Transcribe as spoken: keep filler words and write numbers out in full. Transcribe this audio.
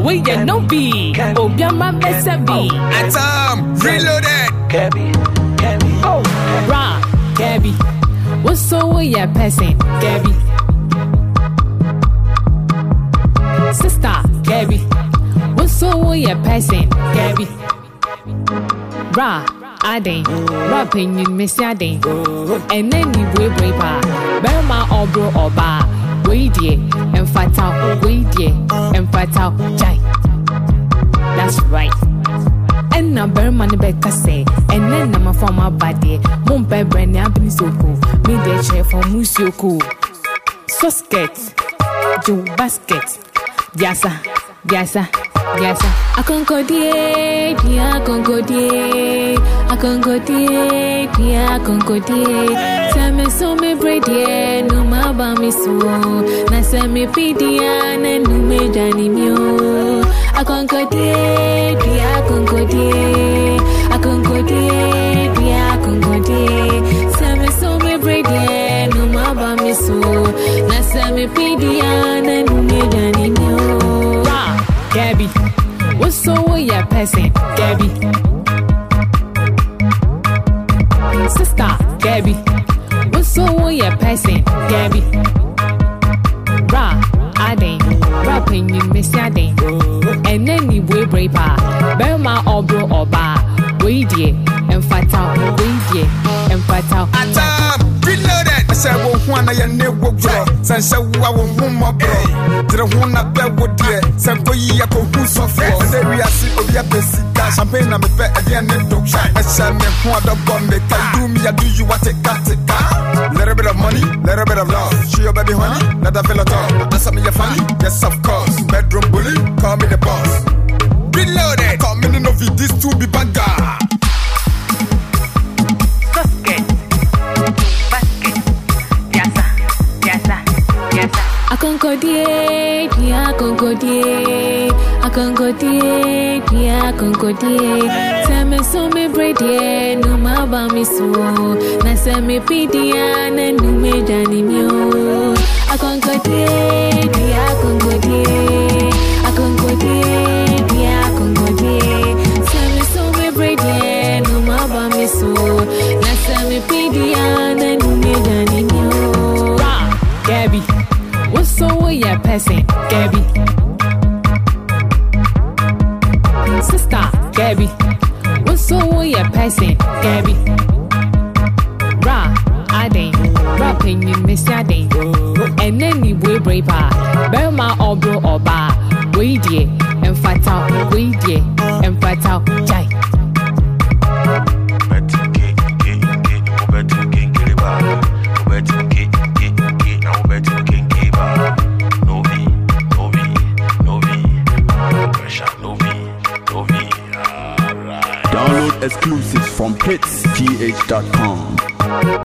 We get no be. Oh, be my best be. At time, reloaded. Gabby, Gabby, oh, Ra, Gabby. What's so we ya passing, Gabby? Sister, Gabby. What's so we ya passing, Gabby? Ra, Adin, rapping in Miss Adin, and then you will break pa. Berma or bro or bar. Wait ye, and fatal, wait ye, and fatal, jai. That's right. And now Berman Becca say, and then I'm a former body. Mumpe Brenny Abini so cool. Me the chair for Musyoku. So skate, do basket. Yasa, yasa, yasa. I can't go there, I can't go there. I can't go there, I can't go there. Tell me so me bread, no ma ba me so. Na say me pidia, na no me jani mio. I can't go there, I can't go there. I can't go there, I can't go there. Tell me so me bread, no ma ba me so. Na say me pidia, na no me jani mio. Ra, Gabby, what's so we ya passing, Gabby? Sister, Gabby. What's so we ya passing, Gabby? Ra, Adin, rapping in Miss Adin, and then you will break pa. Berma or bro or bar. Wait ye, and fatal, wait ye, and fatal. At time, reloaded. I said, well, one I never grow. Since I won't more bro. Did I want to bet with dear? Some boy, I go who's so fair. And then we are sick of your basic champagne. I'm a bet at the end of the shine. I said, me want the bomb. Can do me, I do you what it got it. Little bit of money, little bit of love. Show your baby honey, let her feel at all. Answer me your funny, yes, of course. Bedroom bully, call me the boss. Reloaded, come in of it, this to be bad guy. I can't go there, I can't go there. I can't go there, I can't go there. Tell me so me bread, no ma ba me so. Na say me pidia, na no me jani mio. I can't go there, I can't go there. I can't go there, I can't go there. Tell me so me bread, no ma ba me so. Na say me pidia, na no me jani mio. Ra, Gabby. What's so we ya passing, Gabby? Sister, Gabby. What's so we ya passing, Gabby? Ra, Adin, rapping in Miss Adin, and then you will break pa. Berma or bro or bar. Wait ye, and fatal, wait ye, and fatal, jai. Download exclusives from hits g h dot com.